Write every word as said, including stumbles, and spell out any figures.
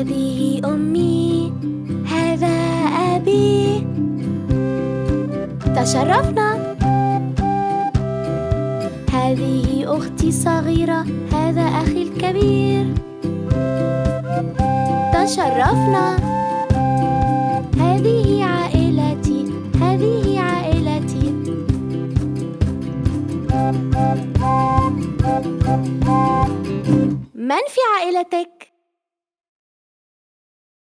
هذه أمي، هذا أبي. تشرفنا. هذه أختي الصغيرة، هذا أخي الكبير. تشرفنا. هذه عائلتي، هذه عائلتي. من في عائلتك؟